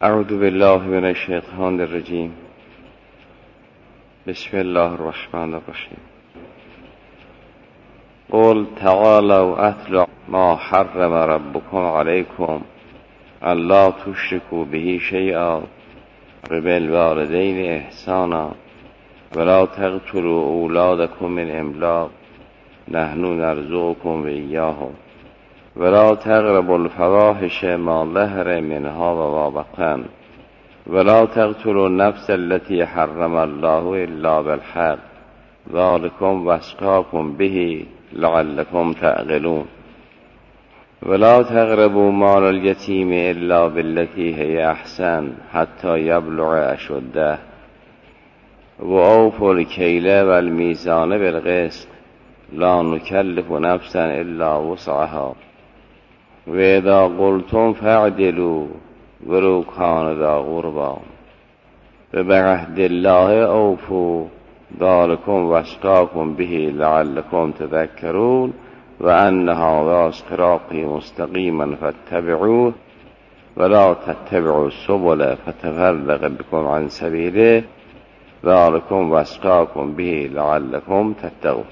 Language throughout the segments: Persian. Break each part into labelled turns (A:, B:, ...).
A: اعوذ بالله من الشیطان الرجیم. بسم الله الرحمن الرحیم. قل تعالوا اتل ما حرم ربكم عليكم الا تشركوا به شيئا وبالوالدين احسانا ولا تقتلوا اولادكم من املاق نحن نرزقكم وإياهم ولا تقربوا الفواحش ما ظهر منها وما بطن ولا تقتلوا النفس التي حرم الله إلا بالحق ذلكم وصاكم به لعلكم تعقلون ولا تقربوا مال اليتيم إلا بالتي هي أحسن حتى يبلغ أشده وأوفوا الكيل والميزان بالقسط لا نكلف نفسا إلا وسعها وإذا قلتم فاعدلوا ولو كان ذا قربى وبعهد الله أوفوا ذلكم وصاكم به لعلكم تذكرون وأن هذا صراطي مستقيما فاتبعوه ولا تتبعوا السبل فتفرق بكم عن سبيله ذلكم وصاكم به لعلكم تتقون.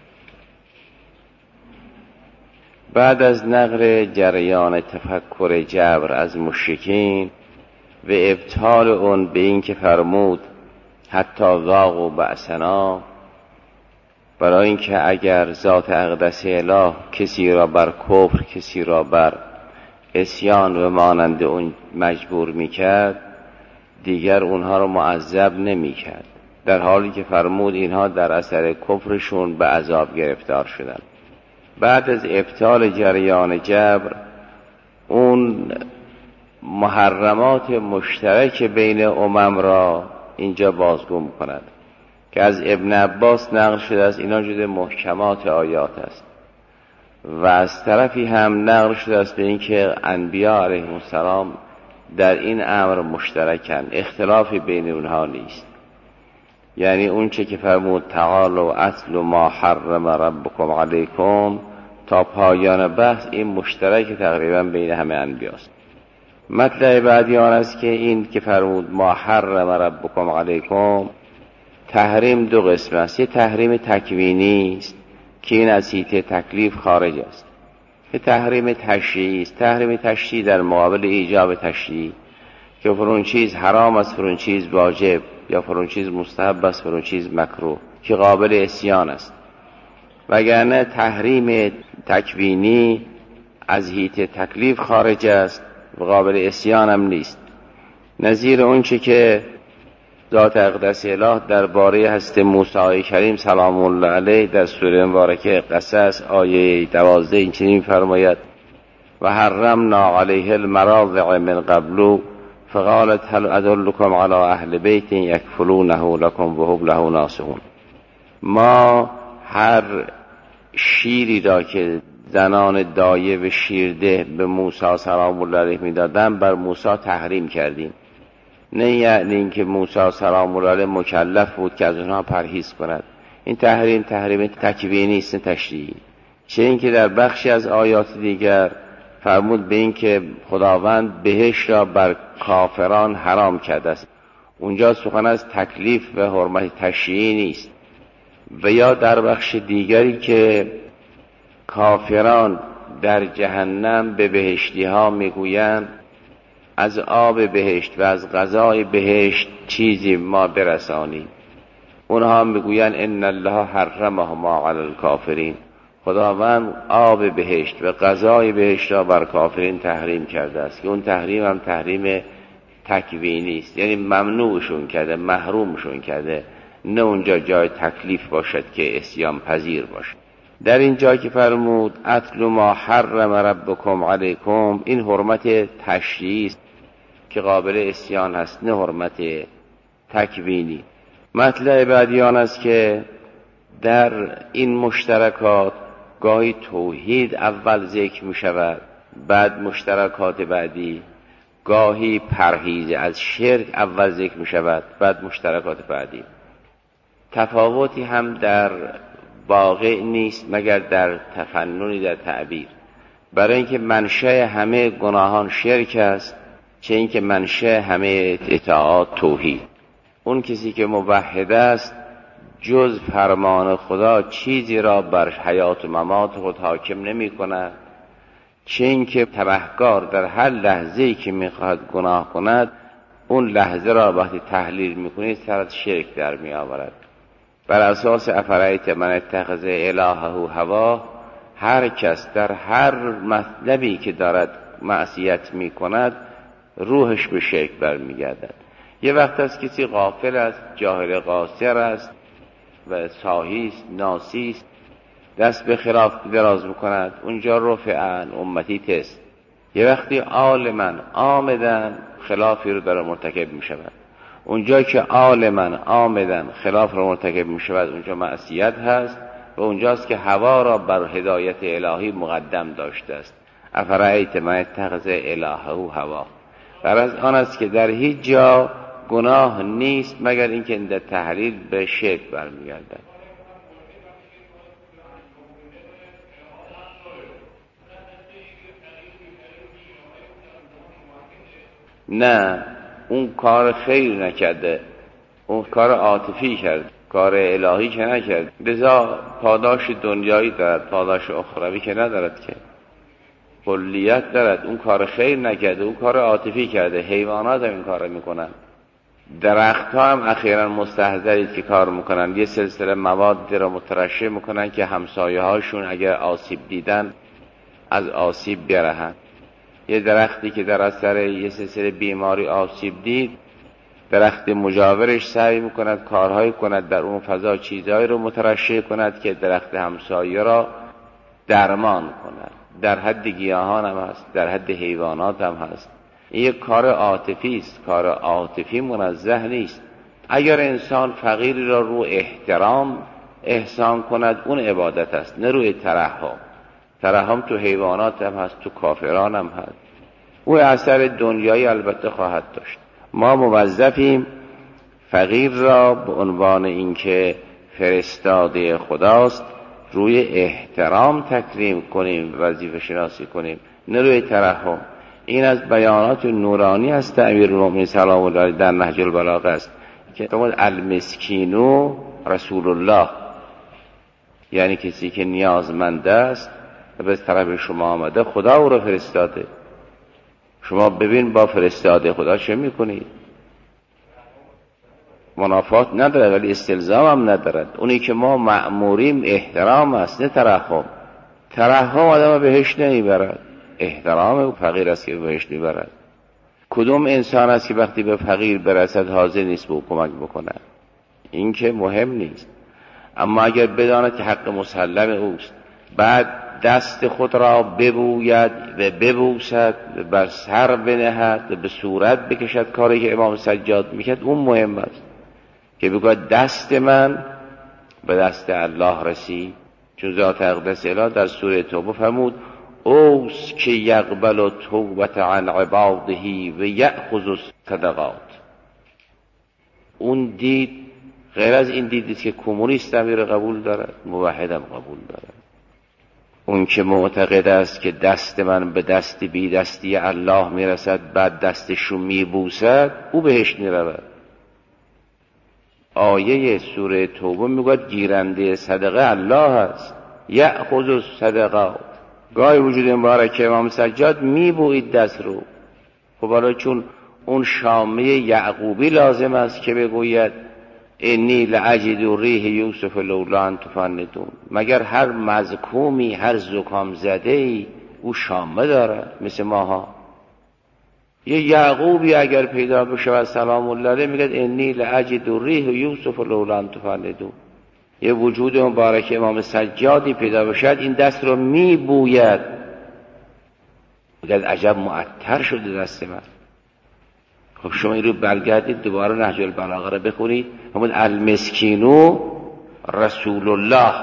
A: بعد از نقل جریان تفکر جبر از مشرکین و ابطال اون به این که فرمود حتی ذاقوا بأسنا، برای اینکه اگر ذات اقدس اله کسی را بر کفر، کسی را بر عصیان و مانند اون مجبور میکرد، دیگر اونها را معذب نمیکرد، در حالی که فرمود اینها در اثر کفرشون به عذاب گرفتار شدند. بعد از ابطال جریان جبر اون محرمات مشترک بین امم را اینجا بازگو می‌کند که از ابن عباس نقل شده است اینا جزو محکمات آیات است و از طرفی هم نقل شده است به اینکه انبیا علیهم السلام در این امر مشترکند، اختلافی بین اونها نیست. یعنی اون چه که فرمود تعالوا اتل ما حرم ربکم علیکم تا پایان بحث، این مشترک تقریبا بین همه انبیاست. مطلب بعدی آن است که این که فرمود ما حرم ربکم علیکم، تحریم دو قسم است. یه تحریم تکوینی است که این از حیطه تکلیف خارج است، یه تحریم تشریعی است. تحریم تشریعی در مقابل ایجاب تشریعی که فرون چیز حرام است، فرون چیز واجب، یا فرون چیز مستحب است، فرون چیز مکروه که قابل عصیان است. وگرنه تحریم تکوینی از حیطه تکلیف خارج است و قابل عصیان هم نیست. نظیر اون چه که ذات اقدس اله درباره حضرت موسی کریم سلام الله علیه در سوره مبارکه قصص آیه 12 این چنین فرماید و حرمنا علیه المراضع من قبل فقالت هل ادلکم علی اهل بیت یکفلونه لکم و هم له ناصحون. ما هر شیری را که زنان دایه و شیرده به موسی سلام الله علیه میدادن بر موسی تحریم کردیم. نه یعنی اینکه موسی سلام الله علیه مکلف بود که از اونها پرهیز کند. این تحریم تکوینی است، تشریعی. چه اینکه در بخشی از آیات دیگر فرمود به این که خداوند بهشت را بر کافران حرام کرده است. اونجا سخن از تکلیف و حرمت تشریعی نیست. و یا در بخش دیگری که کافران در جهنم به بهشتی ها میگویند از آب بهشت و از غذای بهشت چیزی ما برسانیم، اونها میگویند ان الله حرمهما علی الکافرین، خداوند آب بهشت و غذای بهشت را بر کافرین تحریم کرده است که اون تحریم هم تحریم تکوینی است، یعنی ممنوعشون کرده، محرومشون کرده، نه اونجا جای تکلیف باشد که عصیان پذیر باشد. در این جا که فرمود اتل ما حرم ربکم علیکم، این حرمت تشریعی است که قابل عصیان هست، نه حرمت تکوینی. مطلب بعدی آن است که در این مشترکات گاهی توحید اول ذکر می شود، بعد مشترکات بعدی، گاهی پرهیز از شرک اول ذکر می شود، بعد مشترکات بعدی. تفاوتی هم در واقع نیست مگر در تفننی در تعبیر، برای اینکه منشأ همه گناهان شرک است چه اینکه منشأ همه اطاعات توحید. اون کسی که موحد است جز فرمان خدا چیزی را بر حیات و ممات خود حاکم نمی کند، چه اینکه تبهکار در هر لحظه‌ای که می‌خواهد گناه کند اون لحظه را وقتی تحلیل می‌کنید سر از شرک در می‌آورد. بر اساس افرایت من اتخذ الهه هوا، هر کس در هر مطلبی که دارد معصیت می‌کند روحش به شرک برمیگردد. یه وقت است کسی غافل است، جاهل قاصر است و ساهی است، ناسی است، دست به خلاف دراز می‌کند، اونجا رفعن امتی تست. یه وقتی عالماً عامداً خلافی رو داره مرتکب می‌شود، اونجا که عالماً عامداً خلاف رو مرتکب می‌شود اونجا معصیت هست و اونجاست که هوا را بر هدایت الهی مقدم داشته است. افرایت من اتخذ الهه هوا. در از آن است که در هیچ جا گناه نیست مگر اینکه در تحلیل به شرک برمیگردد. نه، اون کار خیر نکرده، اون کار عاطفی کرد، کار الهی که نکرد. لذا پاداش دنیایی دارد، پاداش اخروی که ندارد، که کلیت دارد. اون کار خیر نکرده، اون کار عاطفی کرده. حیوانات هم این کار میکنن، درخت ها هم اخیراً مستحضرید که کار میکنن، یه سلسله مواد را مترشح میکنن که همسایه هاشون اگر آسیب دیدن از آسیب برهن. یه درختی که در اثر یه سلسله بیماری آسیب دید، درخت مجاورش سعی میکند کارهایی کند در اون فضا، چیزهایی رو مترشح کند که درخت همسایه را درمان کند. در حد گیاهان هم هست، در حد حیوانات هم هست. این یک کار عاطفی است، کار عاطفی منزه نیست. اگر انسان فقیری را رو احترام احسان کند اون عبادت است، نه روی ترحم. ترحم تو حیوانات هم هست، تو کافران هم هست. او اثر دنیایی البته خواهد داشت. ما موظفیم فقیر را به عنوان اینکه فرستاده خداست روی احترام تکریم کنیم، وظیفه شناسی کنیم، نه روی ترحم. این از بیانات نورانی است امیرالمومنین سلام الله علیه در نهج البلاغه است که المسکینو رسول الله، یعنی کسی که نیازمند است و به طرف شما آمده خدا او را فرستاده. شما ببین با فرستاده خدا چه میکنید؟ منافات نداره ولی استلزام هم ندارد. اونی که ما مأموریم احترام است، نه ترحم. ترحم آدم بهش نمیبرد، احترام فقیر است که بهش میبرد. کدوم انسان است که وقتی به فقیر برسد حاضر نیست به او کمک بکنه؟ این که مهم نیست. اما اگر بداند که حق مسلم اوست، بعد دست خود را ببوید و ببوسد، بر سر بنهد و به صورت بکشد، کاری که امام سجاد میکرد، اون مهم است که بگوید دست من به دست الله رسید. چون ذات اقدس اله در سوره توبه فرمود اوست که یقبل توبت عن عباده و یأخذ الصدقات. اون دید غیر از این دیدید که کمونیست هم رو قبول دارد، موحدم قبول دارد. اون که معتقد است که دست من به دست بی دستی الله میرسد بعد دستشو میبوسد، او بهش میرود. آیه سوره توبه میگوید گیرنده صدقه الله است، یأخذ الصدقات. گاهی وجود مبارک امام سجاد میبوید دست رو. خب حالا چون اون شامه یعقوبی لازم است که بگوید انی لأجد ریح یوسف لولا ان تفندون، مگر هر مزکومی، هر زکام زده‌ای او شامه داره مثل ماها؟ یه یعقوبی اگر پیدا بشه سلام الله علیه میگه انی لأجد ریح یوسف لولا ان تفندون. یه وجود مبارک امام سجادی پیدا بشد این دست رو میبوید، میگه عجب معطر شده دست من. خب شما این رو برگردید دوباره نهج البلاغه رو بخونید، همون المسکینو رسول الله.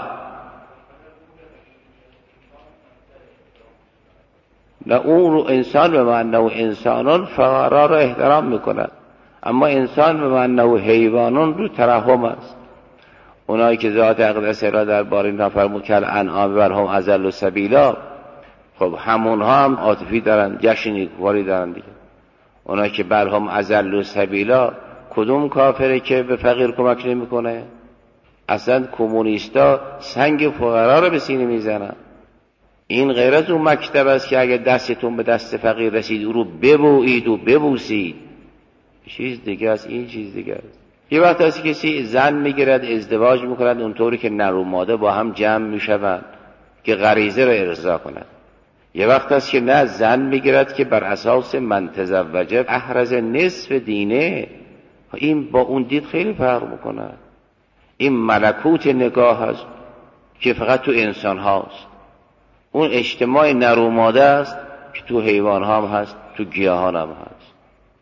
A: نه اون رو انسان به معنی انسانان فقرا رو احترام میکنن، اما انسان به معنی حیوانان رو ترحم است. اونایی که ذات اقدس را در باره اینها فرمود که الانعام برهم اضل سبیلا، خب همونها هم عاطفی دارن، جشن نیکوکاری دارن دیگه. اونا که برهم اضلوا سبیلا، کدوم کافره که به فقیر کمک نمیکنه؟ اصلا کمونیستا سنگ فقرا رو به سینه میزنن. این غیر از اون مکتب است که اگه دستتون به دست فقیر رسید او رو ببویید و ببوسید. چیز دیگه است، این چیز دیگه است. یه وقت هست کسی زن میگیرد، ازدواج میکند اونطوری که نر و ماده با هم جمع میشوند که غریزه رو ارضا کند. یه وقت هست که نه، زن میگیرد که بر اساس من تزوجه احرز نصف دینه. این با اون دید خیلی فرق میکنه. این ملکوت نگاه هست که فقط تو انسان هاست. اون اجتماع نر و ماده است که تو حیوان هم هست، تو گیاهان هم هست.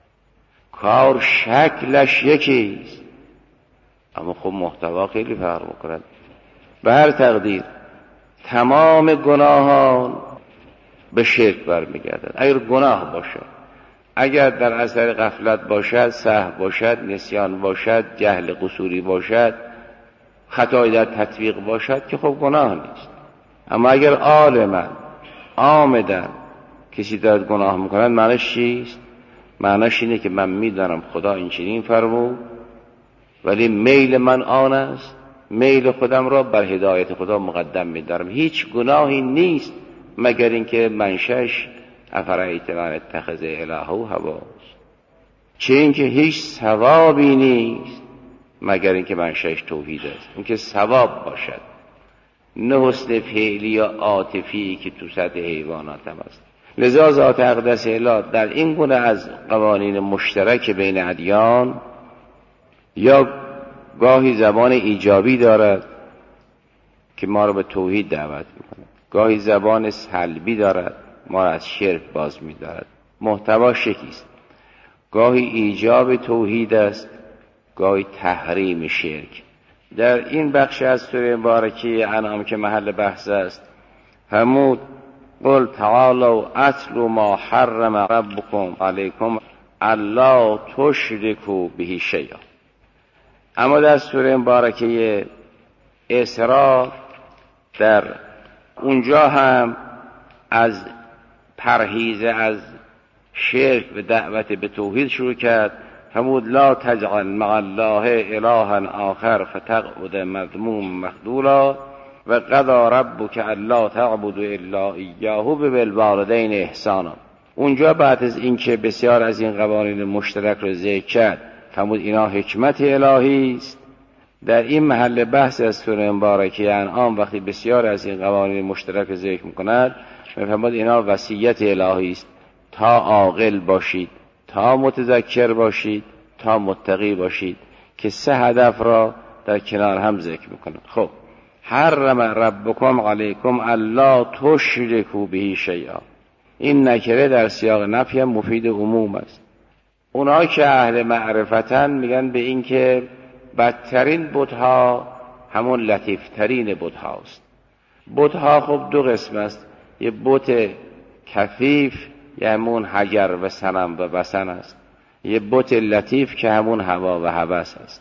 A: کار شکلش یکیست اما خب محتوا خیلی فرق میکنه. به هر تقدیر تمام گناهان به شرک برمیگردد. اگر گناه باشد، اگر در اثر غفلت باشد، سهو باشد، نسیان باشد، جهل قصوری باشد، خطایی در تطبیق باشد که خب گناه نیست. اما اگر عالما عامدن کسی دارد گناه میکند، معنیش چیست؟ معنیش اینه که من میدانم خدا این چنین فرمود ولی میل من آن است، میل خودم را بر هدایت خدا مقدم میدارم. هیچ گناهی نیست مگر اینکه منشأش افرایت من اتخذ الهه هواست، چه اینکه هیچ ثوابی نیست مگر اینکه منشأش توحید است. اینکه ثواب باشد، نه حسن فعلی یا عاطفی که تو سطح حیوانات هم است. لذا ذات اقدس الهی در این گونه از قوانین مشترک بین ادیان یا گاهی زبان ایجابی دارد که ما را به توحید دعوت می‌کند، گاهی زبان سلبی دارد ما را از شرک باز می‌دارد. محتوا شکیست، گاهی ایجاب توحید است، گاهی تحریم شرک. در این بخش از سوره مبارکه انعام که محل بحث است فرمود قل تعالوا اتل ما حرم ربکم علیکم الا تشرکوا به شیئا. اما در سوره مبارکه اسراء در اونجا هم از پرهیز از شرک و دعوت به توحید شروع کرد. فرمود لا تجعل مع الله الها آخر فتقعد مذموما مخذولا و قضی ربک الا تعبدوا الا ایاه و بالوالدین احسانا. اونجا بعد از اینکه بسیار از این قوانین مشترک رو ذکر کرد فرمود اینا حکمت الهی است. در این محل بحث از سوره مبارکه انعام وقتی بسیار از این قوانین مشترک ذکر می‌کند فرمود اینا وصیت الهی است تا عاقل باشید، تا متذکر باشید، تا متقی باشید، که سه هدف را در کنار هم ذکر می‌کند. خب حرم ربکم علیکم الا تشرکوا به شیئا، این نکره در سیاق نفی هم مفید عموم است. اونها که اهل معرفتن میگن به این که بدترین بت‌ها همون لطیفترین بت‌هاست. بت‌ها خب دو قسم است، یه بت کثیف یه همون حجر و صنم و وثن است، یه بت لطیف که همون هوا و هوس است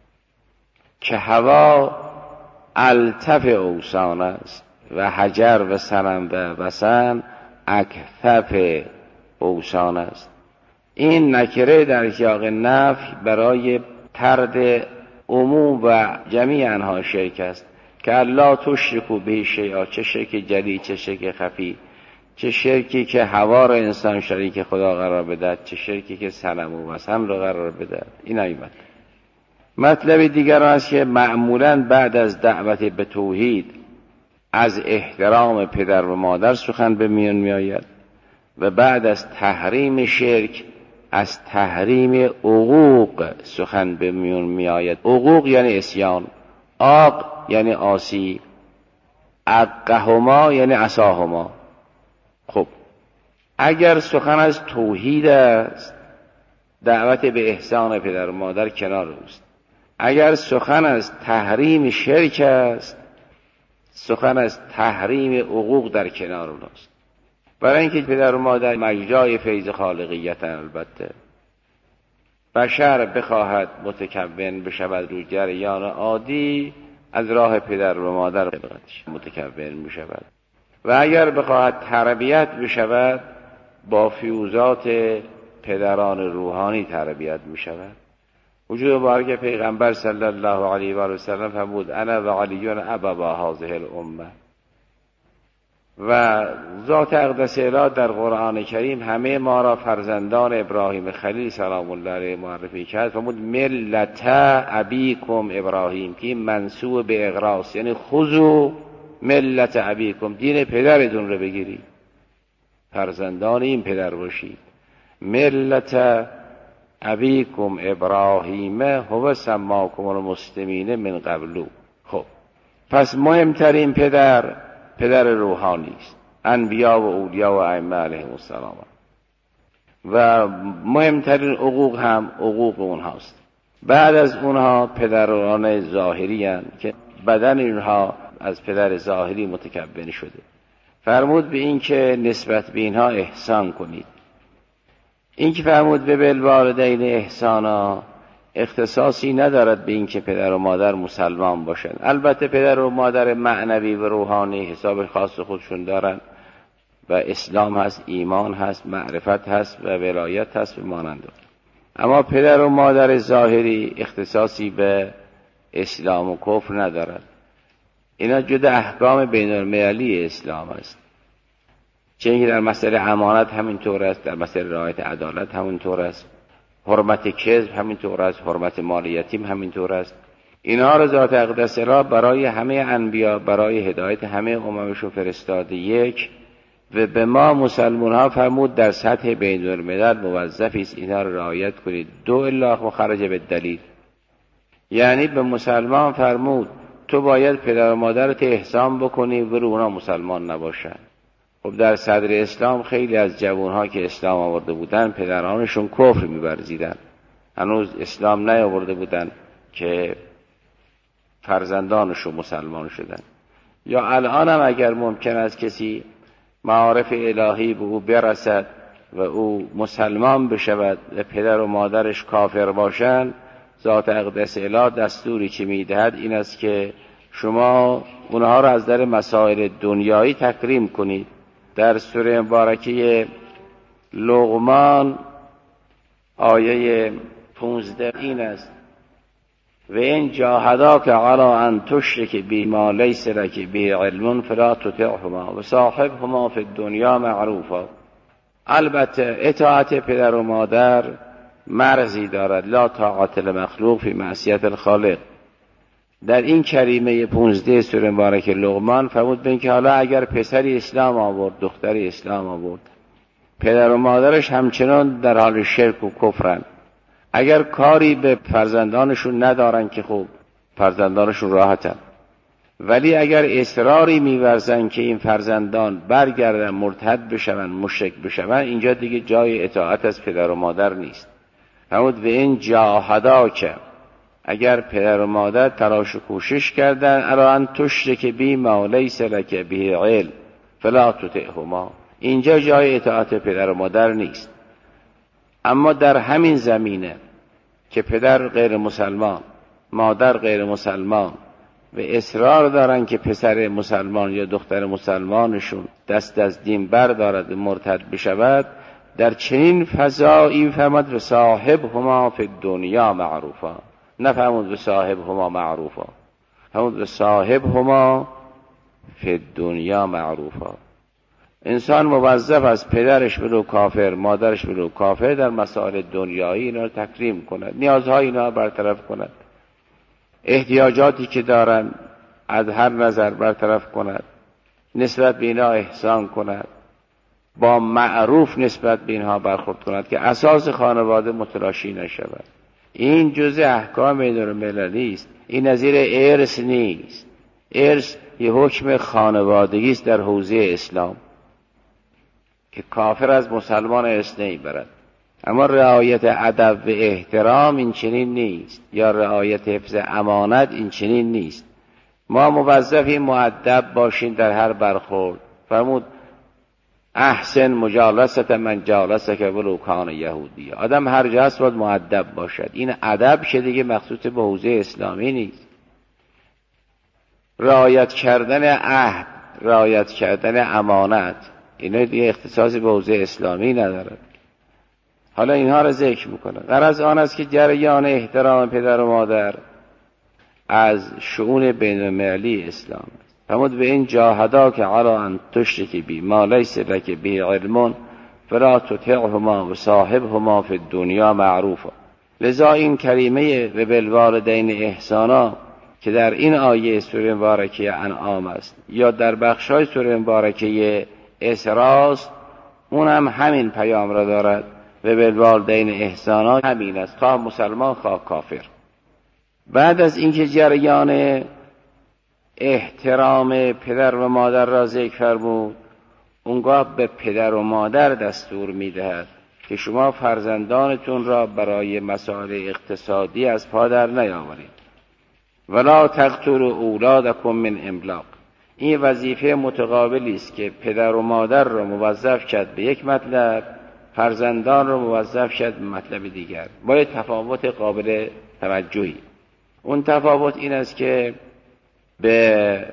A: که هوا الطف اوسان است و حجر و صنم و وثن اکثف اوسان است. این نکره در سیاق نفی برای طرد عموم و جمیع انها شرک است که الله تشرکوا به شیئا، چه شرک جلی چه شرک خفی، چه شرکی که هوا را انسان شریک خدا قرار بدهد، چه شرکی که صنم و وثن را قرار بدهد. این آیمت مطلب دیگر است که معمولاً بعد از دعوت به توحید از احترام پدر و مادر سخن به میان می آید و بعد از تحریم شرک از تحریم عقوق سخن به میان می آید. عقوق یعنی عصیان، عاق یعنی عاصی، عقهما یعنی عصاهما. خب اگر سخن از توحید است دعوت به احسان پدر و مادر کنار اوست. اگر سخن از تحریم شرک است سخن از تحریم حقوق در کنار اوناست. برای اینکه پدر و مادر مجرای فیض خالقیت البته بشر بخواهد متکون بشود رو جریان عادی از راه پدر و مادر متکون میشود و اگر بخواهد تربیت بشود با فیوزات پدران روحانی تربیت می شود. وجود مبارک پیغمبر صلی الله علیه و آله و سلم فرمود انا و علی ابوا هذه الامه. و ذات اقدس اله در قرآن کریم همه ما را فرزندان ابراهیم خلیل سلام الله علیه معرفی کرد. فرمود ملت ابیکم ابراهیم، که منسوب به اغراس، یعنی خذوا ملت ابیکم، دین پدرتون رو بگیرید، فرزندان این پدر باشید. ملت ابیکم ابراهیم هو سماکم المسلمین من قبلو. خب پس مهمترین پدر روحانی است، انبیا و اولیا و ائمه علیهم السلام، و مهمترین حقوق هم حقوق اونهاست. بعد از اونها پدران ظاهری هستند که بدن اینها از پدر ظاهری متکون شده. فرمود به این که نسبت به اینها احسان کنید. این که فرمود به بالوالدین احسانا اختصاصی ندارد به این که پدر و مادر مسلمان باشند. البته پدر و مادر معنوی و روحانی حساب خاص خودشون دارن و اسلام هست، ایمان هست، معرفت هست و ولایت هست و مانند. اما پدر و مادر ظاهری اختصاصی به اسلام و کفر ندارد. اینا جدا احکام بین المللی اسلام است. چه در مسئله امانت همینطور است، در مسئله رعایت عدالت همینطور است، حرمت کذب همینطور است، حرمت مال یتیم همینطور است. اینها را ذات اقدس را برای همه انبیا، برای هدایت همه اممشون فرستاده. یک و به ما مسلمان ها فرمود در سطح بین الملل موظفی است اینها را رعایت کنید. دو الا خرج به دلیل، یعنی به مسلمان فرمود تو باید پدر و مادرت احسان بکنی و اونا مسلمان نباشن. خب در صدر اسلام خیلی از جوانها که اسلام آورده بودن پدرانشون کفر می‌ورزیدن، هنوز اسلام نیاورده بودن که فرزندانشون مسلمان شدن. یا الان هم اگر ممکن است کسی معارف الهی به او برسد و او مسلمان بشود و پدر و مادرش کافر باشند، ذات اقدس اله دستوری که میدهد این است که شما اونها را از در مسائل دنیایی تکریم کنید. در سوره مبارکه لقمان آیه 15 این است و این جاهداک علی ان تشرک بی ما لیس لک به علم فلا تطعهما و صاحبهما فی الدنیا معروفا. البته اطاعت پدر و مادر مرزی دارد، لا طاعت لمخلوق فی معصیت الخالق. در این کریمه 15 سوره مبارکه لقمان فرمود به این که حالا اگر پسری اسلام آورد، دختری اسلام آورد، پدر و مادرش همچنان در حال شرک و کفرن، اگر کاری به فرزندانشون ندارن که خوب، فرزندانشون راحتن، ولی اگر اصراری می‌ورزن که این فرزندان برگردن مرتد بشون، مشرک بشون، اینجا دیگه جای اطاعت از پدر و مادر نیست. فرمود به این جاهداک، اگر پدر و مادر تلاش و کوشش کردن الا ان تشرک بی ما لیس لک به علم فلا تطعهما، اینجا جای اطاعت پدر و مادر نیست. اما در همین زمینه که پدر غیر مسلمان، مادر غیر مسلمان و اصرار دارن که پسر مسلمان یا دختر مسلمانشون دست از دین بردارد مرتد بشود، در چنین فضایی فرمود و صاحبهما فی الدنیا معروفا، نفهمود به صاحبهما معروفا، فرمود به صاحبهما فی الدنیا معروفا. انسان موظف است پدرش بلو کافر، مادرش بلو کافر، در مسائل دنیایی اینا رو تکریم کند، نیازهای اینا برطرف کند، احتیاجاتی که دارن از هر نظر برطرف کند، نسبت به اینا احسان کند، با معروف نسبت به اینها برخورد کند که اساس خانواده متلاشی نشود. این جزء احکام بین‌المللی است، این نظیر ارث نیست. ارث یه حکم خانوادگی است در حوزه اسلام که کافر از مسلمان ارث نمیبرد. اما رعایت ادب و احترام این چنین نیست، یا رعایت حفظ امانت این چنین نیست. ما موظفیم مؤدب باشیم در هر برخورد. فرمود احسن مجالست من جالسک ولو کان یهودی. آدم هر جا هست باید مؤدب باشد. این ادب که دیگه مخصوص به حوزه اسلامی نیست. رعایت کردن عهد، رعایت کردن امانت، اینا دیگه اختصاصی به حوزه اسلامی ندارد. حالا اینها را ذکر میکنه. غرض آن است که جریان احترام پدر و مادر از شؤون بین المللی اسلام است. فرمود به این جاهداک علی ان تشرک بی ما لیس لک به علم فلا تطعهما و صاحبهما فی الدنیا معروفا. لذا این کریمه و بالوالدین احسانا که در این آیه سوره مبارکه انعام است یا در بخشای سوره مبارکه اسراء، اون هم همین پیام را دارد و بالوالدین احسانا همین است، خواه مسلمان خواه کافر. بعد از اینکه جریان احترام پدر و مادر را ذکر فرمود، اونگاه به پدر و مادر دستور میدهد که شما فرزندانتون را برای مسائل اقتصادی از پا در نیاورید. ولا تقتلوا اولادکم من املاق. این وظیفه متقابلی است که پدر و مادر را موظف کرد به یک مطلب، فرزندان را موظف کرد به مطلب دیگر، با یک تفاوت قابل توجهی. اون تفاوت این است که به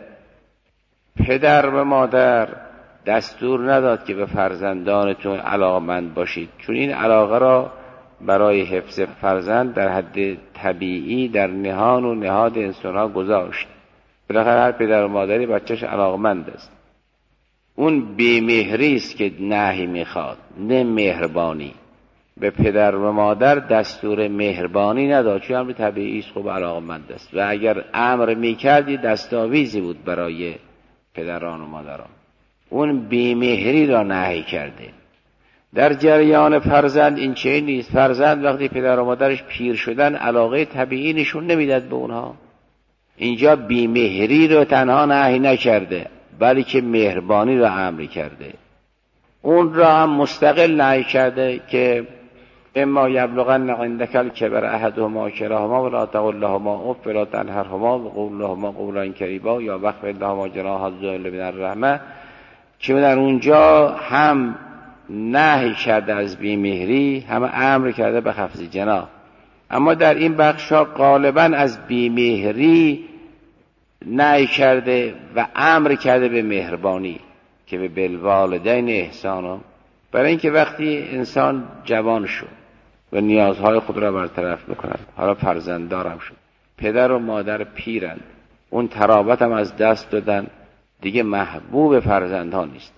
A: پدر و مادر دستور نداد که به فرزندانتون علاقمند باشید، چون این علاقه را برای حفظ فرزند در حد طبیعی در نهان و نهاد انسان‌ها گذاشت. بالاخره هر پدر و مادری بچه‌ش علاقمند است. اون بی‌مهری است که نهی میخواد، نه مهربانی. به پدر و مادر دستور مهربانی نداد، چون امر طبیعی است، خوب علاقمند است و اگر امر میکردی دستاویزی بود برای پدران و مادران. اون بی‌مهری را نهی کرده. در جریان فرزند این چه نیست. فرزند وقتی پدر و مادرش پیر شدن علاقه طبیعی نشون نمیداد به اونها. اینجا بی‌مهری رو تنها نهی نکرده بلکه مهربانی را امر کرده. اون را هم مستقل نهی کرده که اما یبلغن عندک الکبر احدهما کلاهما ولا تقل لهما اف ولا تنهرهما وقل لهما قولا کریما یا واخفض لهما جناح الذل من الرحمه، که در اونجا هم نهی کرده از بی‌مهری، هم امر کرده به خفض جناح. اما در این بخشا غالبا از بی‌مهری نهی کرده و امر کرده به مهربانی که به بالوالدین احسانا. برای اینکه وقتی انسان جوان شد و نیازهای خود را برطرف میکند، حالا فرزنددارم شد، پدر و مادر پیرند، اون ترابط هم از دست دادن، دیگه محبوب فرزندها نیست.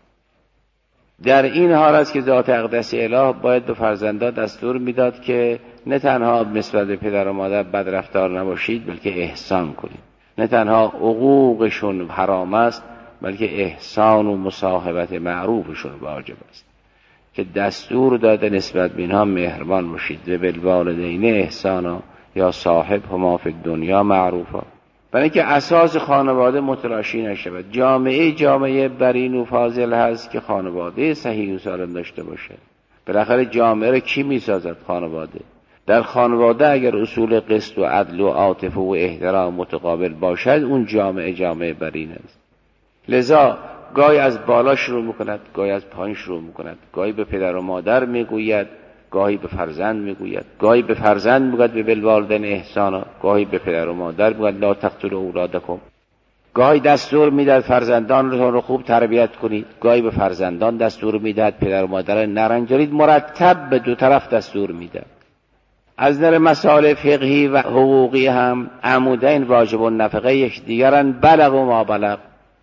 A: در این حال است که ذات اقدس اله باید به فرزندان دستور میداد که نه تنها نسبت به پدر و مادر بد رفتار نباشید بلکه احسان کنید. نه تنها حقوقشون حرام است بلکه احسان و مصاحبت معروفشون واجب است، که دستور داده نسبت به اینها مهربان باشید و بالوالدین احسانا یا صاحب هما فی الدنیا معروفا. برای اینکه اساس خانواده متلاشی نشود. جامعه برین و فاضل هست که خانواده صحیح و سالم داشته باشه. بالاخره جامعه را کی میسازد؟ خانواده. در خانواده اگر اصول قسط و عدل و عاطفه و احترام متقابل باشد، اون جامعه برین است. لذا گاهی از بالا شروع میکند، گاهی از پایین شروع میکند، گاهی به پدر و مادر میگوید، گاهی به فرزند میگوید، گاهی به فرزند میگوید به بالوالدین احسانا، گاهی به پدر و مادر میگوید لا تقتلوا اولادکم. گاهی دستور میدهد فرزندان رو خوب تربیت کنید، گاهی به فرزندان دستور میدهد پدر و مادر نرنجارید. مرتب به دو طرف دستور میدهد. از نظر مسائل فقهی و حقوقی هم عمودین واجب النفقه یکدیگرن. بلغ و ما بلغ.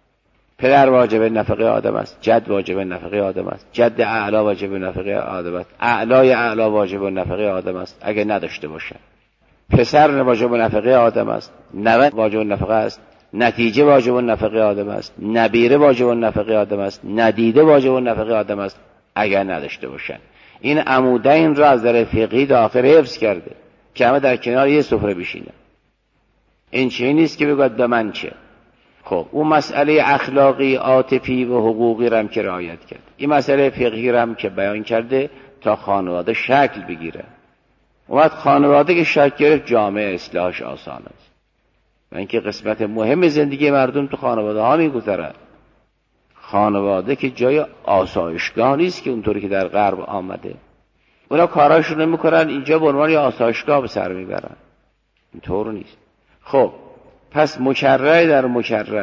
A: پدر واجب نفقه آدم است، جد واجب نفقه آدم است، جد اعلی واجب نفقه آدم است، اعلای اعلی واجب نفقه آدم است اگه نداشته باشه. پسر واجب نفقه آدم است، نوه واجب نفقه است، نتیجه واجب نفقه آدم است، نبیره واجب نفقه آدم است، ندیده واجب نفقه آدم است اگر نداشته باشن. این عمودین را از نظر فقهی داخل حفظ کرده که همه در کنار یه سفره بشینن. این چیزی نیست که بگوید به من چه. خب اون مسئله اخلاقی، عاطفی و حقوقی رم که رعایت کرد، این مسئله فقهی رم که بیان کرده تا خانواده شکل بگیره. اومد خانواده که شکل گرفت، جامعه اصلاحش آسان است. و اینکه قسمت مهم زندگی مردم تو خانواده ها میگذرد. خانواده که جای آسایشگاه نیست که اونطوری که در غرب آمده. اونا کاراشون میکنن اینجا به عنوان آسایشگاه به سر میبرن. اینطور نیست. خب پس مکرر در مکرر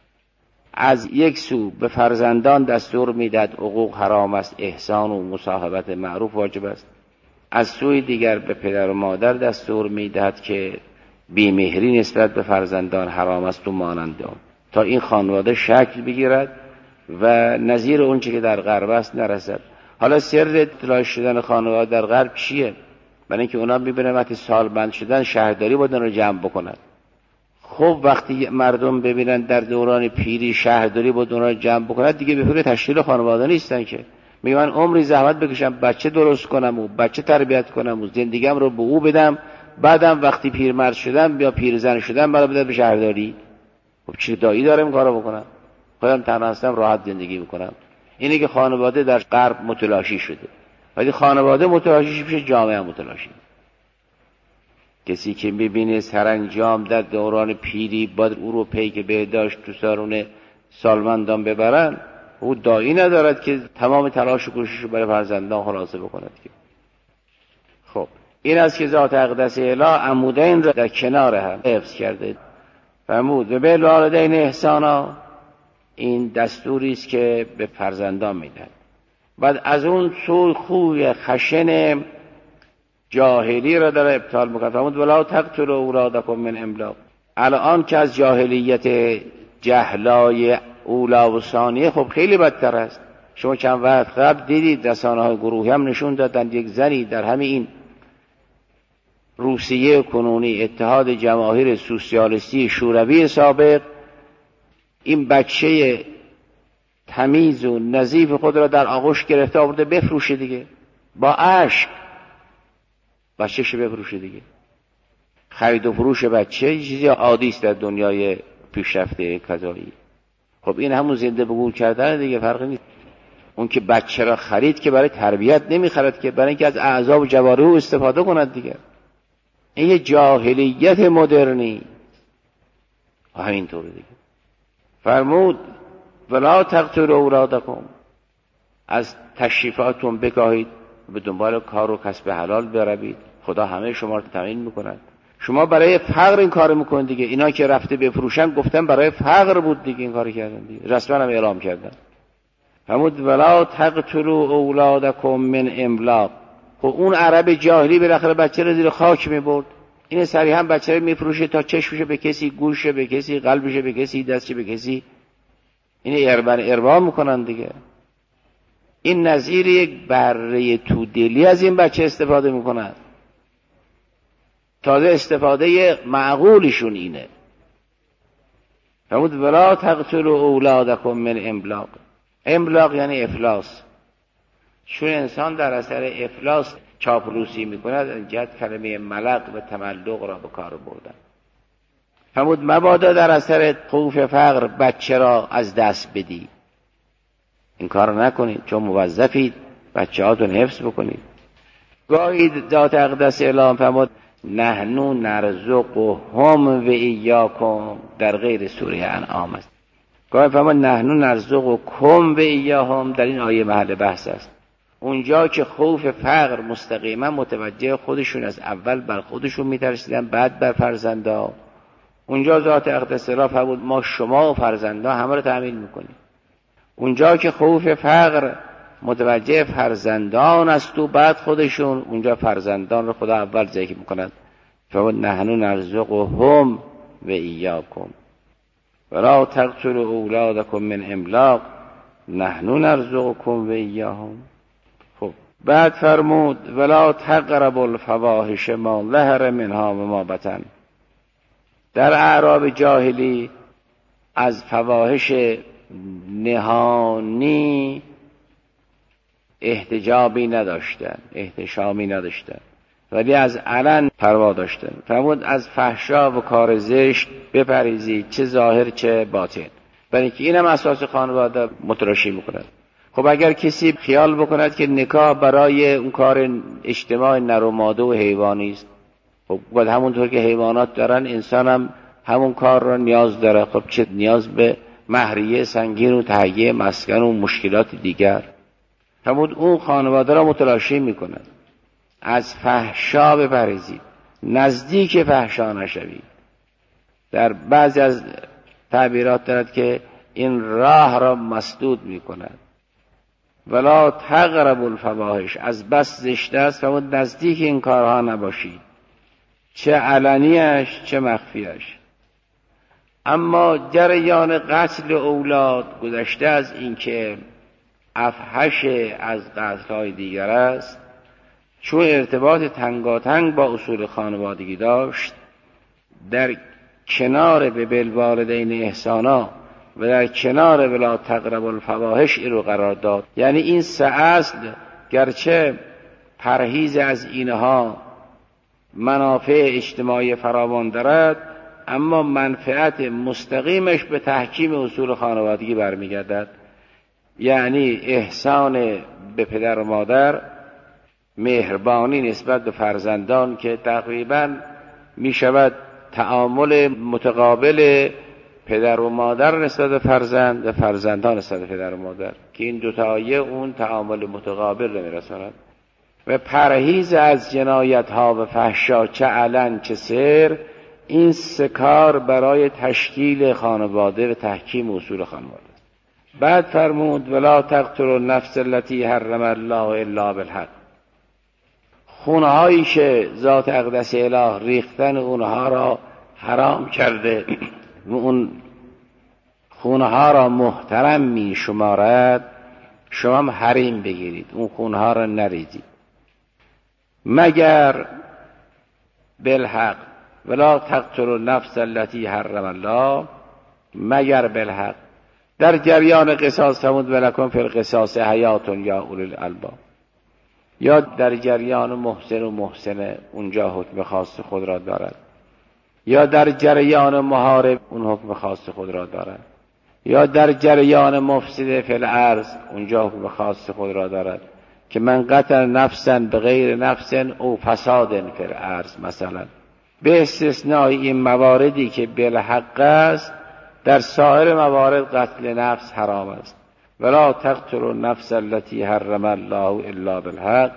A: از یک سو به فرزندان دستور میداد حقوق حرام است، احسان و مصاحبت معروف واجب است. از سوی دیگر به پدر و مادر دستور میدهد که بیمهری نسبت به فرزندان حرام است و مانند آن، تا این خانواده شکل بگیرد و نظیر اون چه که در غرب است نرسد. حالا سر اطلاع شدن خانواده در غرب چیه؟ برای اینکه اونا میبینن وقتی سالمند شدن شهرداری باید رو جمع بکنن. خب وقتی مردم ببینن در دوران پیری شهرداری باید اونا رو جمع بکنن، دیگه به فکر تشکیل خانواده نیستن که. میگن من عمری زحمت بکشم بچه درست کنم و بچه تربیت کنم و زندگیم رو به او بدم، بعدم وقتی پیرمرد شدم یا پیرزن شدم بعد بدم به شهرداری. خب چه دایی داره این کارو بکنم؟ خودم تنها هستم راحت زندگی میکنم. اینه که خانواده در غرب متلاشی شده. ولی خانواده متلاشی میشه، جامعه متلاشی. کسی که میبینه سرانجام در دوران پیری باید او رو پیک بهداشت تو سالن سالمندان ببرن، او دایی ندارد که تمام تلاش و کوشش رو برای فرزندان خلاصه بکند که. خب این است که ذات اقدس الهی عمودین را در کنار هم حفظ کرده. فرمود و بالوالدین احسانا، این دستوری است که به فرزندان میدهد. بعد از اون سوی خوی خشن جاهلی را در ابطال میکنه. فرمود ولا تقتلوا اولادکم من املاق. الان که از جاهلیت جهلای اولا و ثانیه خب خیلی بدتر است. شما چند وقت قبل دیدید رسانه‌های گروهی هم نشون دادن یک زنی در همین روسیه کنونی، اتحاد جماهیر سوسیالیستی شوروی سابق، این بچه تمیز و نظیف خود را در آغوش گرفته آورده بفروشه دیگه، با اشک بچه‌ش بفروشه دیگه. خرید و فروش بچه چیزی عادی است در دنیای پیشرفته کذایی. خب این همون زنده به گور کردن دیگه، فرقی نیست. اون که بچه را خرید که برای تربیت نمیخرد که برای اینکه از اعضا و جوارح استفاده کند دیگه. این یه جاهلیت مدرنی. همینطوره دیگه. فرمود ولا تقتلوا اولادکم، از تشریفاتون بکاهید، به دنبال کار و کسب حلال بروید، خدا همه شما رو تامین میکند. شما برای فقر این کارو میکنید دیگه. اینا که رفته بفروشن گفتن برای فقر بود دیگه، این کارو کردن دیگه، رسما هم اعلام کردن. فرمود ولا تقتلوا اولادکم من املاق. خب اون عرب جاهلی بالاخره بچه رو زیر خاک میبرد، این صریحا بچه رو میفروشه تا چشمشه به کسی، گوشه به کسی، قلبشه به کسی، دستشه به کسی، این اربا میکنن دیگه. این نظیر یک بره تودلی از این بچه استفاده میکنن. تازه استفاده معقولشون اینه. فرمود ولا تقتلوا اولادکم من املاق. املاق یعنی افلاس. چون انسان در اثر افلاس چاپلوسی میکند، جد کلمه ملق و تملق را به کار بردن. فرمود مبادا در اثر خوف فقر بچه را از دست بدی. این کار نکنید، چون موظفید بچه هاتون حفظ بکنید. گاهی ذات اقدس الهی فرمود نحنو نرزقهم و ایاکم، در غیر سوره انعام است. گاهی فرمود نحنو نرزقکم و ایاهم، در این آیه محل بحث است. اونجا که خوف فقر مستقیما متوجه خودشون، از اول بر خودشون میترسیدن بعد بر فرزندا، اونجا ذات اقدس الهی فرمود ما شما و فرزندا همه رو تأمین میکنیم. اونجا که خوف فقر متوجه فرزندان است و بعد خودشون، اونجا فرزندان رو خدا اول ذکر میکند. فرمود نحنو نرزقهم و ایاکم ولا تقتلوا اولادکم من املاق نحنو نرزقکم و ایاهم. خب بعد فرمود ولا تقربوا الفواحش ما ظهر منها و ما بطن. در اعراب جاهلی از فواحش نهانی احتجابی نداشتن، احتشامی نداشتن، ولی از علن پروا داشتن. فرمود از فحشا و کار زشت بپریزید، چه ظاهر چه باطن، برای اینکه اینم اساس خانواده متلاشی میکند. خب اگر کسی خیال بکند که نکاح برای اون کار اجتماع نر و ماده و حیوانی است، خب باید همونطور که حیوانات دارن انسان هم همون کار را نیاز داره. خب چه نیاز به مهریه سنگین و تهیه مسکن و مشکلات دیگر. فرمود اون خانواده را متلاشی میکند. از فحشا بپرهیزید، نزدیک فحشا نشوید. در بعضی از تعبیرات دارد که این راه را مسدود میکند.
B: ولا تقربوا الفواحش، از بس زشت است فرمود نزدیک این کارها نباشید، چه علنیش چه مخفیش. اما جریان قتل اولاد گذشته از این که افحش از قتل‌های دیگر است، چون ارتباط تنگاتنگ با اصول خانوادگی داشت، در کنار به بالوالدین احسانا و در کنار ولا تقربوا الفواحش این رو قرار داد. یعنی این سه اصل گرچه پرهیز از اینها منافع اجتماعی فراوان دارد، اما منفعت مستقیمش به تحکیم اصول خانوادگی برمیگردد. یعنی احسان به پدر و مادر، مهربانی نسبت به فرزندان که تقریبا می شود تعامل متقابل پدر و مادر نسبت به فرزند و فرزندان نسبت به پدر و مادر، که این دو تایه اون تعامل متقابل رو میرساند. و پرهیز از جنایت ها و فحشا، چه علن چه سر، این سه کار برای تشکیل خانواده و تحکیم اصول خانواده. بعد فرمود ولا تقتلوا النفس التي حرم الله الا بالحق، خونهایی که ذات اقدس اله ریختن اونها را حرام کرده و اون خونها را محترم می شمارد، شما هم حریم بگیرید، اون خونها را نریزید مگر بالحق. ولا تقتلوا النفس التي حرم الله مگر بالحق. در جریان قصاص فرمود ولکم فی القصاص حیات یا اولی الالباب، یا در جریان محسن و محسنه اونجا حکم خاص خود را دارد، یا در جریان محارب اون حکم خاص خود را دارد، یا در جریان مفسد فی الارض اونجا حکم خاص خود را دارد که من قتل نفسا بغیر نفس او فساد فی الارض مثلا. به استثنای این مواردی که بالحق است، در سایر موارد قتل نفس حرام است. ولا تقتلوا النفس التي حرم الله الا بالحق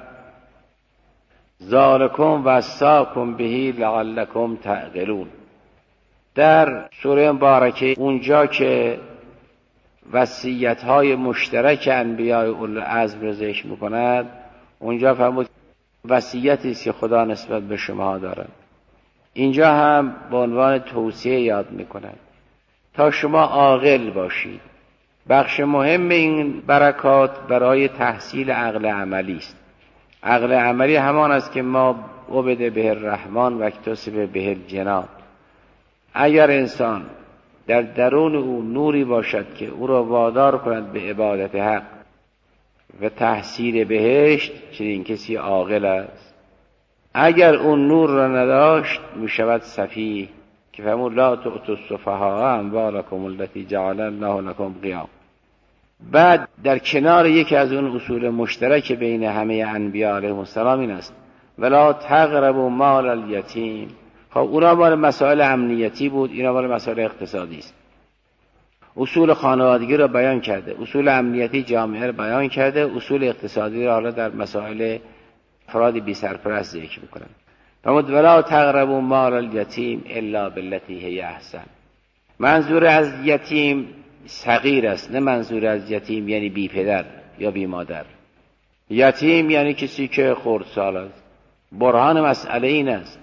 B: ذالکم وصاکم به لعلکم تعقلون. در سوره مبارکه اونجا که وصیت‌های مشترک انبیاء اولوالعزم را ذکر می‌کند، اونجا فرمود وصیتی است که خدا نسبت به شما دارد. اینجا هم به عنوان توصیه یاد می‌کند تا شما عاقل باشید. بخش مهم این برکات برای تحصیل عقل عملی است. عقل عملی همان است که ما عبد به الرحمن و اکتسب به الجنان. اگر انسان در درون او نوری باشد که او را وادار کند به عبادت حق و تحصیل بهشت، چنین کسی عاقل است. اگر اون نور را نداشت می شود سفیه، که فرمود لا تؤتوا السفهاء اموالکم التي جعل الله لكم قیام. بعد در کنار یکی از اون اصول مشترک بین همه انبیاء علیهم السلام این است ولا تقربوا مال الیتیم. خب اونا مال مسائل امنیتی بود، اینا مال مسائل اقتصادی است. اصول خانوادگی را بیان کرده، اصول امنیتی جامعه را بیان کرده، اصول اقتصادی را حالا در مسائل افراد بی سرپرست ذکر میکنند. فرمود ولا تقربوا مال الیتیم الا بالتي هی احسن. منظور از یتیم صغیر است، نه منظور از یتیم یعنی بی پدر یا بی مادر. یتیم یعنی کسی که خردسال است. برهان مسئله این است،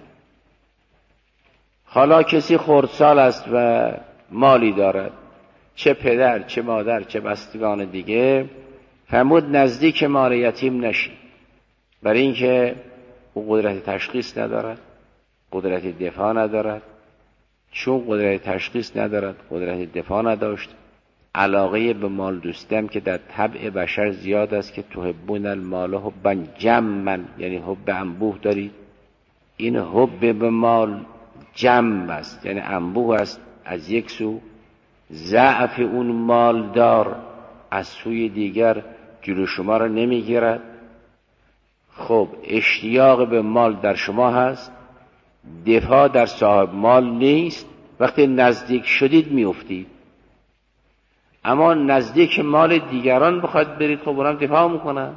B: حالا کسی خردسال است و مالی دارد، چه پدر چه مادر چه بستگان دیگه، فرمود نزدیک مال یتیم نشید، برای اینکه او قدرت تشخیص ندارد، قدرت دفاع ندارد. چون قدرت تشخیص ندارد، قدرت دفاع نداشت، علاقه به مال دوستم که در طبع بشر زیاد است که تحبون المال حبا جما، یعنی حب انبوه دارید. این حب به مال جم است، یعنی انبوه است از یک سو، ضعف اون مالدار از سوی دیگر جلو شما را نمیگیرد. خب اشتیاق به مال در شما هست، دفاع در صاحب مال نیست. وقتی نزدیک شدید میافتید، اما نزدیک مال دیگران بخواید برید، خب اونم دفاع میکنن.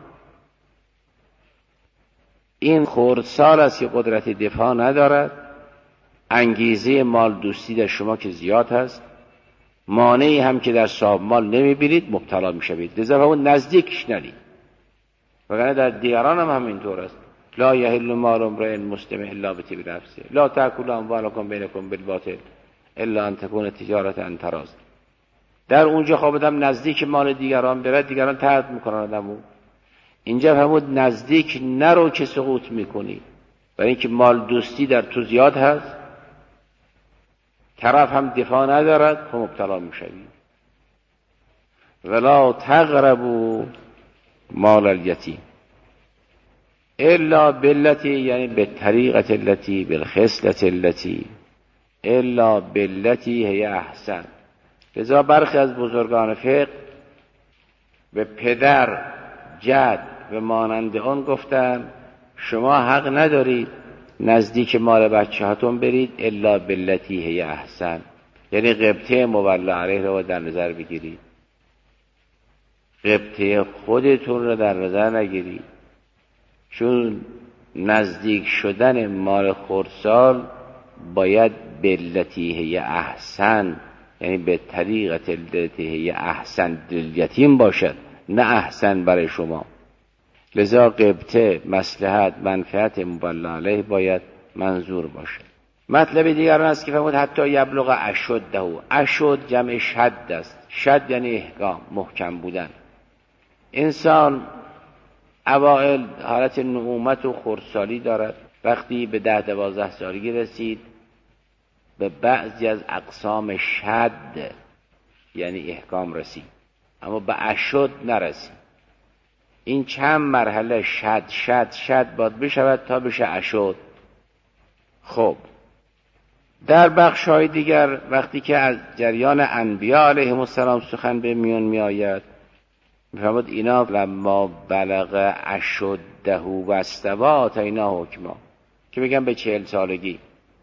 B: این خردسال است که قدرت دفاع ندارد، انگیزه مال دوستی در شما که زیاد هست، مانعی هم که در صاحب مال نمیبینید مبتلا میشوید. لذا اون نزدیکش نرید. وگرنه در دیگران هم همینطور است. لا یحل مال امرئ مسلم الا بطیب نفسه لا تأکلوا اموالکم بینکم بالباطل الا ان تکون تجارة عن تراض. در اونجا خواب آدم نزدیک مال دیگران بره، دیگران طرد میکنن آدمو. اینجا فرمود نزدیک نرو که سقوط میکنی، برای اینکه مال دوستی در تو زیاد هست، طرف هم دفاع ندارد، خب مبتلا میشوی. ولا تقربوا مال الیتیم الا بالتی، یعنی به طریقت التی، بالخصلت التی، الا بالتی هی احسن. لذا برخی از بزرگان فقه به پدر، جد و مانند آن گفتن شما حق ندارید نزدیک مال بچه هاتون برید الا بالتی هی احسن، یعنی قبطه مولا علیه رو در نظر بگیرید، قبطه خودتون رو در نظر نگیرید. چون نزدیک شدن مال خردسال باید بالتی هی احسن، یعنی به طریقت التی هی احسن یتیم باشد، نه احسن برای شما. لذا قبطه، مصلحت، منفعت مولا علیه باید منظور باشد. مطلب دیگر است که فرمود حتی یبلغ اشده. اشد جمع شد است. شد یعنی احکام، محکم بودن. انسان اوائل حالت نعومت و خردسالی دارد. وقتی به 10-12 سالگی رسید به بعضی از اقسام شد یعنی احکام رسید، اما به اشد نرسید. این چند مرحله شد باید بشود تا بشه اشد. خب در بخش‌های دیگر وقتی که از جریان انبیاء علیهم السلام سخن به میان می آید، می‌فرماد اینا لما بلغ اشده و استوى آتیناه حکما، که میگن به 40 سالگی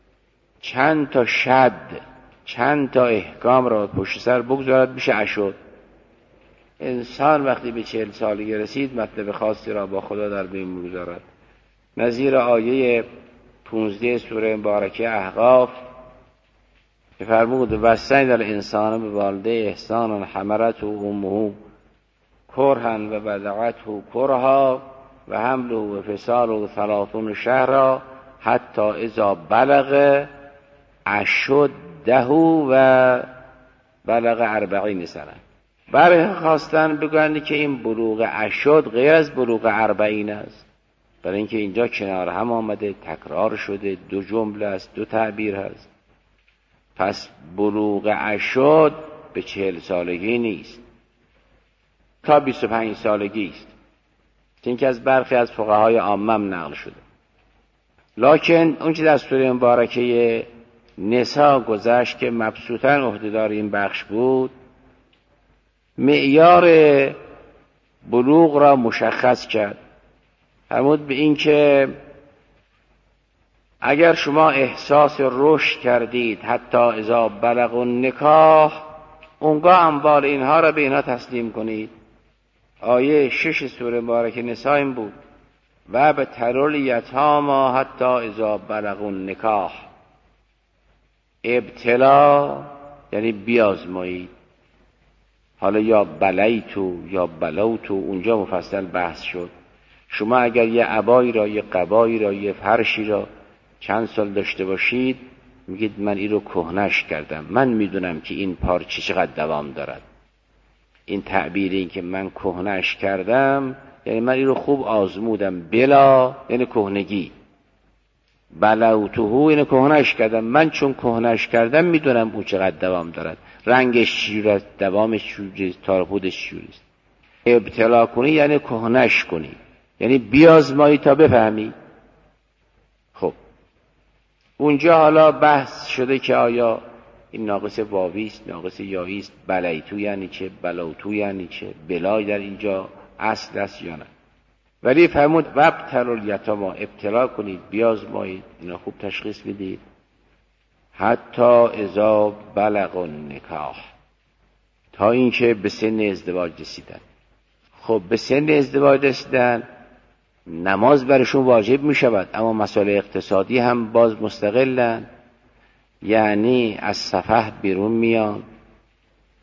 B: چند تا شد، چند تا احکام را پشت سر بگذارد بشه اشد. انسان وقتی به 40 سالگی رسید مطلب خاصی را با خدا در بین می‌گذارد. نظیر آیه 15 سوره مبارکه احقاف که فرمود وصینا الانسان بوالدیه احسانا حملته امه کرها و وضعته کرها و حمله و فصاله 30 شهرا حتی اذا بلغ اشده و بلغ 40 سنه. برای خواستن بگویند که این بلوغ اشد غیر از بلوغ 40 است، برای اینکه اینجا کنار هم آمده، تکرار شده، 2 جمله است، 2 تعبیر هست. پس بلوغ اشد به 40 سالگی نیست، تا 25 سالگی است، این که از برخی از فقهای عامم نقل شده. لکن اون چه در سوره مبارکه نساء گذشت که مبسوطاً عهدهدار این بخش بود، معیار بلوغ را مشخص کرد. فرمود به این که اگر شما احساس رشد کردید حتی اذا بلغ النکاح، اونگاه اموال اینها را به اینها تسلیم کنید. آیه 6 سوره مبارکه نساء این بود و به ترول یتاما حتی اذا بلغ النکاح. ابتلا یعنی بیازمایید. حالا یا بلیتو یا بلوتو اونجا مفصل بحث شد. شما اگر یه عبایی را، یه قبایی را، یه فرشی را چند سال داشته باشید، میگید من این رو کهنش کردم، من میدونم که این پارچه چقدر دوام دارد. این تعبیر این که من کهنش کردم یعنی من این رو خوب آزمودم. بلا یعنی کهنگی، بلوتوهو یعنی کهنش کردم، من چون کهنش کردم میدونم اون چقدر دوام دارد، رنگش چجوری است، دوامش چجوری است، تارپودش چجوری است. ابتلا کنی یعنی کهنش کنی، یعنی بیازمایی تا بفهمی. خب اونجا حالا بحث شده که آیا این ناقص واوی است، ناقص یایی است، بلیتو یعنی چه، بلوتو یعنی چه، بلا در اینجا اصل است یا نه. ولی فرمود وابتلوا الیتامی، ابتلا کنید، بیازمایید، اینا خوب تشخیص بدید. حتی اذا بلغ النکاح، تا اینکه به سن ازدواج رسیدن. خب به سن ازدواج رسیدن نماز برشون واجب می شود، اما مسائل اقتصادی هم باز مستقلن، یعنی از سفح بیرون میان،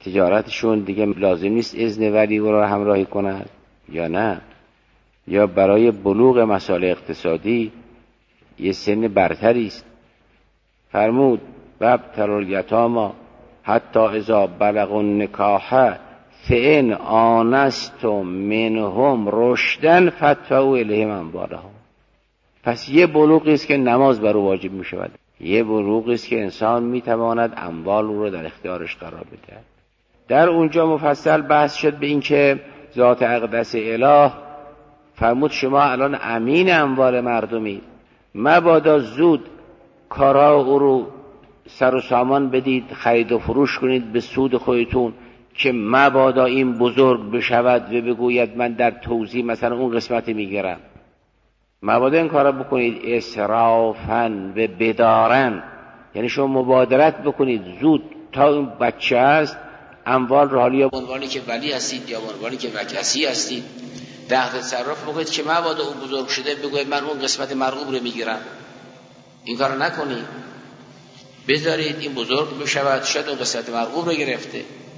B: تجارتشون دیگه لازم نیست اذن ولی او را همراهی کند یا نه، یا برای بلوغ مسائل اقتصادی یه سن برتری است. فرمود وابتلوا الیتامی حتی اذا بلغوا النکاح فإن آنستم منهم رشدا فادفعوا الیهم اموالهم. پس یه بلوغی است که نماز بر او واجب می شود، یه بلوغی است که انسان می تواند اموال او را در اختیارش قرار بده. در اونجا مفصل بحث شد به این که ذات اقدس اله فرمود شما الان امین اموال مردمی، مبادا زود کارها او رو سر و سامان بدید، خرید و فروش کنید به سود خودتون که مبادا این بزرگ بشود و بگوید من در توزیع مثلا اون قسمت میگیرم. مبادا این کارا بکنید اسرافن و بدارن، یعنی شما مبادرت بکنید زود تا اون بچه است اموال رو حالی یا عنوانی که ولی هستید یا عنوانی که وکسی هستید در تصرف بکنید که مبادا اون بزرگ شده بگوید من اون قسمت مرغوب رو میگیرم. این کارو نکنید، بذارید این بزرگ بشود، شاید اون قسمت مرغوب رو گرفته.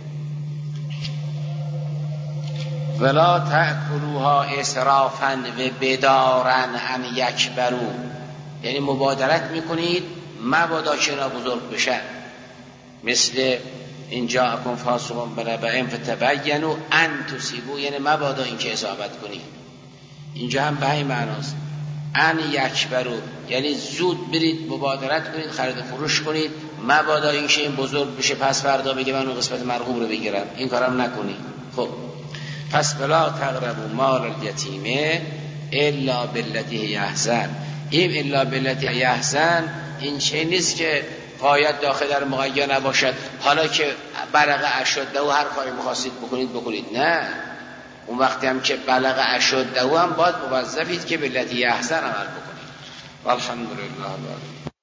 B: ولا تأکلوها اسرافا و بدارن ان یکبروا، یعنی مبادرت میکنید مبادا که اینا بزرگ بشن. مثل اینجا اکن فاسقون بنبأ فتبینوا ان تصیبوا، یعنی مبادا این که اصابت کنید. اینجا هم به این معناست ان یکبروا، یعنی زود برید مبادرت کنید، خرید و فروش کنید، مبادا این که این بزرگ بشه پس فردا بگه من اون قسمت مرغوب رو بگیرم. این کارم نکنید. خب پس ولا تقربوا مال الیتیم الا بالتی یحزن. این الا بالتی یحزن این چه نیست که قایت داخل در مقید نباشد، حالا که بلغ اشده و هر کاری می‌خواستید بکنید. نه، اون وقتی هم که بلغ اشده و هم باید موظفید که بالتی یحزن عمل بکنید. والحمدلله.